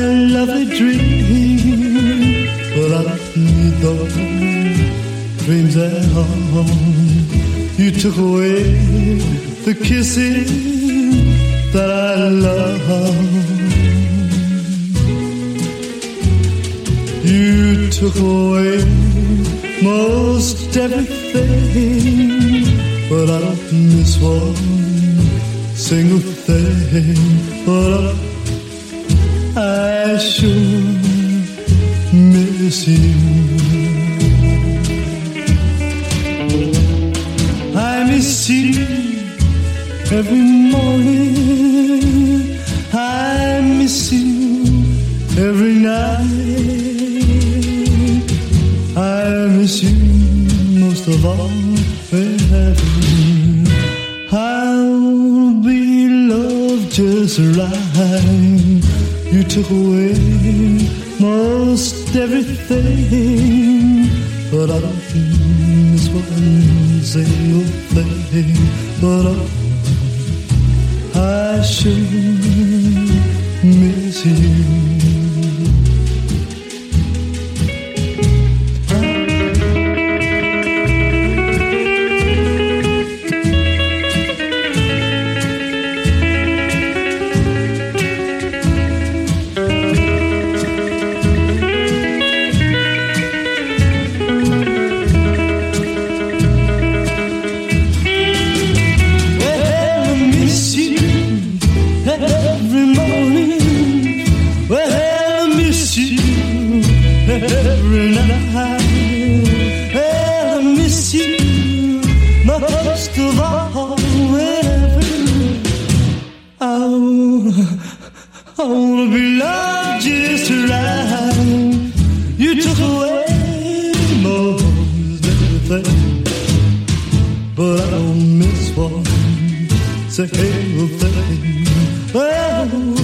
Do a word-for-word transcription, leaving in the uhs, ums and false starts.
lovely dream, but I don't need those dreams at all. You took away the kisses that I love. You took away most everything, but I don't miss one single thing. But I, I sure miss you. I miss you every morning. I miss you every night. I miss you most of all in heaven. I'll be loved just right. You took away most everything, but I don't miss one single thing. But oh, I sure miss you. Every night, well, I miss you most of all. Oh, I wanna be loved just right. You took away most everything, but I don't miss one single thing. Well,